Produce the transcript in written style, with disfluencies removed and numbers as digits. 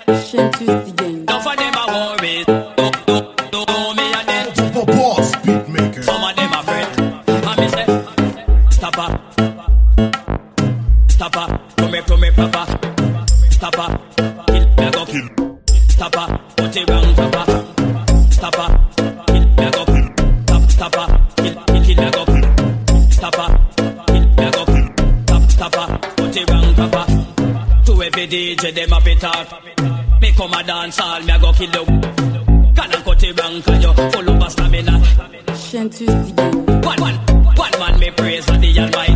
Shentus the gang. None of them are worried. Don't know me and them. Boss beat maker. Some of them are afraid. And me say, stop her. Stop her. Come here, papa. Stop her. Kill me, I go kill. Stop her. Put it round, papa. Stop her. Kill me, I go kill. Stop her. Kill me, I go kill. Stop her. Kill me, I go kill. Stop her. Put it round, papa. To every DJ, them up it out. Me come a dance all, me a go kill you. Can I cut it wrong, cause you full of stamina. Shentus the gang. One man me praise for the Almighty.